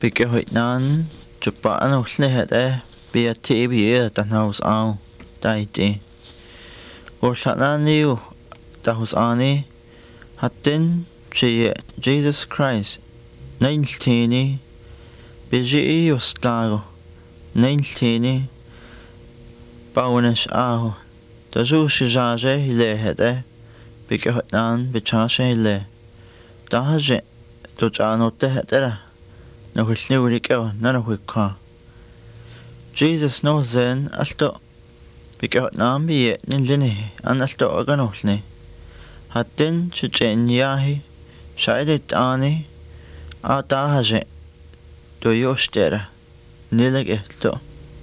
Bygge højtnan, Jobban og snehet be TV at hos af, der i det. Og sådan jo, der hos Arne, hat den til Jesus Christ, nejltene, beje jo slago, nejltene, bagnes af, der så shijaje hele hette, bygge højtnan, bechaje hele. Der har jeg, du tager noget det hette, når vi sniver ikke af, når vi kan. Jesus nå zen alto bygge højtnan be nilene, an alto organosne. Hat den til jahi, shaidet ane, a der har jeg, du jo stærre, nileg efterå.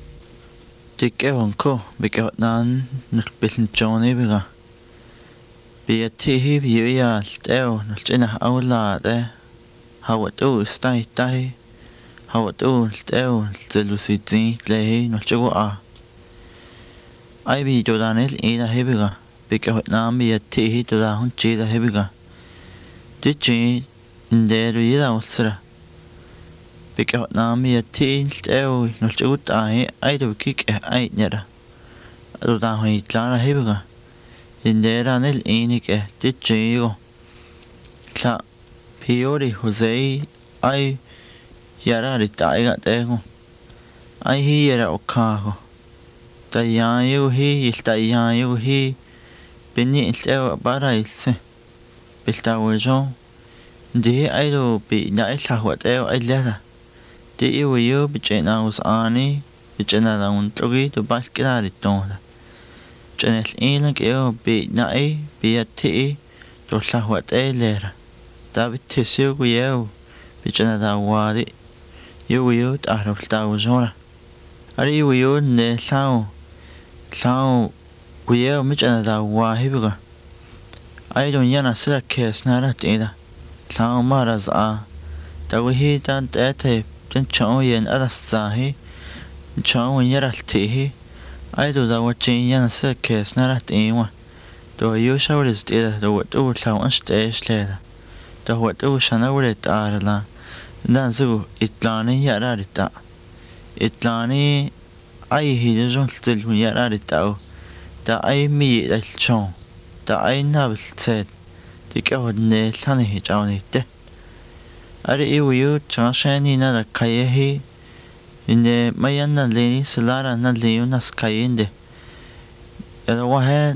Det gav hun ko, bygge højtnan, når bilden Johnny bygge. Be tehi be alt af, når tjene aflade, har du steg dig, har du af, til lucidin, læge, når tjego a. Ej vi du der nel en af hebygge, bygge højtnan be tehi du der hun tjede hebygge. Det tjene, en der du i der bygge højtnan be tehi af, når tjego der ej du kigge ej nere. Du der hun i klare hebygge. En der nel enige, det tjego. Klar, Piori Jose, ej, yara det daiga dego. Ej hi yara okago. Da yayo hi, da yayo hi. Beni ilteo bara ilse. Bilta wajo. Det ej do be na ilhahwa deo ej lada. Det jo bijena us ani, bijena la un trogi do balkira ritonda. Janel elang eo be na be te do lahwa deo lera. David tesiu guyeu, bijana da wadi, yu taraf da wazora. Ari yu ne lao guyeu mijana da wahibuga. Ai don yana sila kes nara tida, lao maraz a. Da wihi dan dete, den chao yen adas zahi, chao yaral tihi. Ai do da wachin yana sila kes nara tiwa. Do yu shawriz tida do wadu lao anstesh leda. Da huat u shana wulet arla dan zu itlani yararita itlani ai hi jon til hun yararita da ai mi dal chon da ai nabl set det gav ne lane hi jawnite are yu chashani na kayehi ine mayanna leni salara na leonas kayende ya wa ha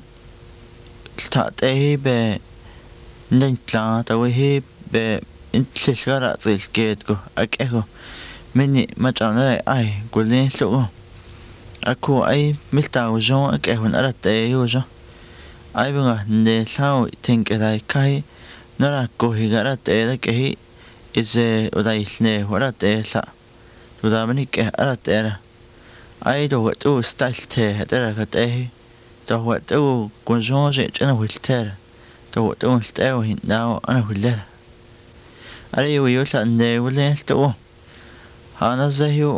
ta te be den klar der he be in tilgara til get go akego meni machana ai golden lo ako ai milta o jo akego na te yo jo ai bunga ne sao think dai kai nara ko higara te da ke ise o dai ne hora te sa do da meni ke ara te ai do to style te da ka te do what to gonjo je chana wilter do don't stay in now ana hulle are yu la ne wule to hana zahiu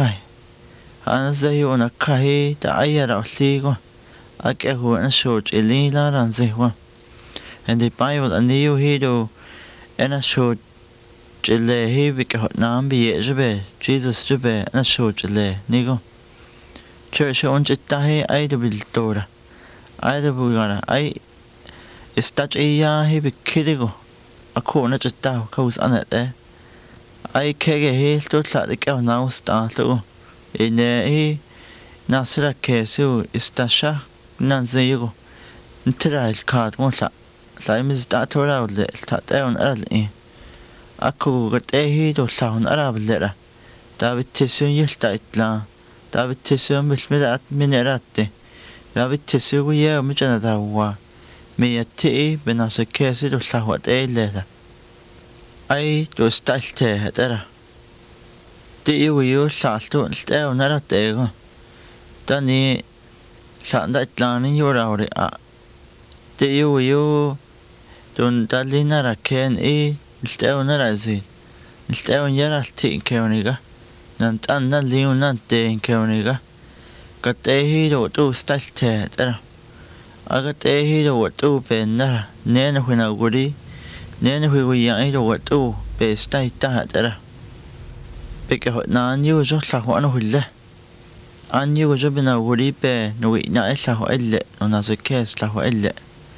ona kai ta ayara sigo ake hu na short elila ran zehwa and the bible and you hido ena short jele he bik hot nam bi jebe jesus jebe na short jele nigo church on jetta he ai do bil tora ai do bugara ai Istach he be kidigo. A corner just down, cause on it there. I kege he stood like the girl now start to. In there he Nasira kesu istasha nanzego. Until card won't la. Same as that or out let start down early. A cool got a he do sound Arab letter. David Tissu yelta itla. David Tissu with me at minerate. David Tissu we are mijana wa. Me te benasa kesi do lahwat leda. Ai do stalte hadera. De yu salto steo nara tego. Dani sanda itlani yorauri a. De yu don dalina ra ken steo nara zi. Steo yara ti keoniga. Nan tanna liunan te keoniga. Katehi do stalte hadera. Agat he do what to penna, Nana when I would nene hui wi ai do wat tu be stai ta tara Beke hot na ni ujo la ho ano hulle. An ni ujo bina wuri be no wi na la ho elle no na se kes la ho elle.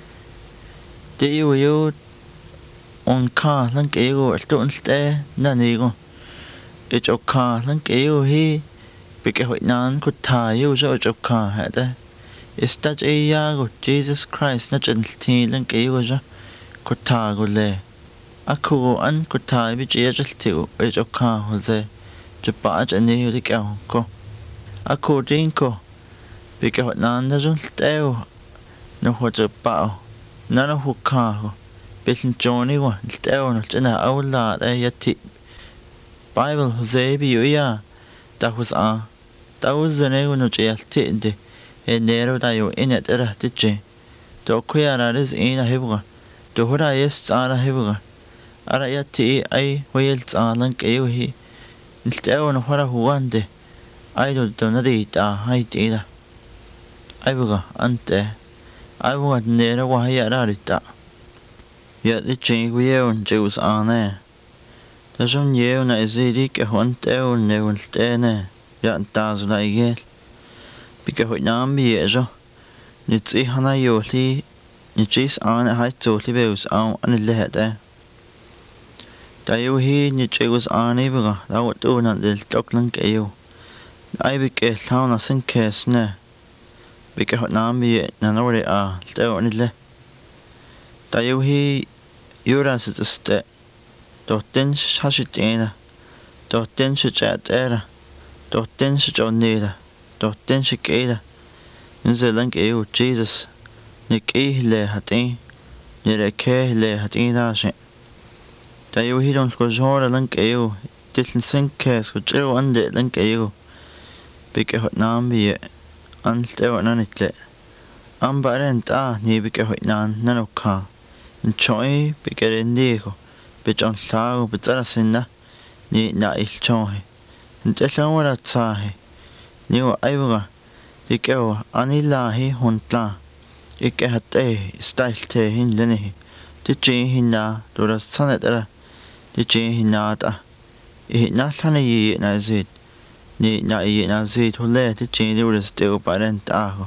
De yo on ka lan ke yo sto on ste na ni go. E jo ka lan ke yo hi beke hot nan ku ta yo jo ka ha da. Istaj e ya go Jesus Christ na chen ti lan ke yo jo ku ta go le. Ako an ku ta bi je jel ti e jo ka ho ze. Je pa ach ani yo dik ko. Ako din ko beke hot nan na jol teo no ho je pa na no hu ka ho. Bill Johnny wa teo no chena awla da yati Bible Jose bi yo ya da hus a da hus ne no je yati de e nero da yo inet era tije do ku ya ra ris ina hebga do hora yes ara hebga ara yati ai hoyel tsalan ke yo hi teo no hora huande ai do na de ta hai ti da ai buga ante ai buga nero wa ya ra ta ya de chen ku ye on je us ane da jon ye na ezidi ke hon teo ne un tene ya ta zu la ye bike ho nam bi jo ni tsi hana yo li ni jis an hai to li be us an le da da yo hi ni je us ane buga da wo to na del tok lang ke yo ai bike launa sin kes ne bike ho nam bi na no re a teo ni le da yo hi yura se ste dotten shashitena dotten shachatera dotten shajonera dotten shikeda nzelang eu Jesus ni ke le hatin ni le ke le hatin da she da yo hi don ko jora lang eu tiln sin kes ko jero ande lang eu bike hot nam bi an teo nanitle am barent a ni bike hot nan nanoka choi bike ndigo Bijon lao bitara sinna ni na il chohi nte lawara tsahi ni wa aiwa dikeo anilahi huntla ike hate style te hin leni ti chi hinna dora sanetara ti chi hinna ta I na llane I na zid ni na I na zid hule ti chi dura steo parent aho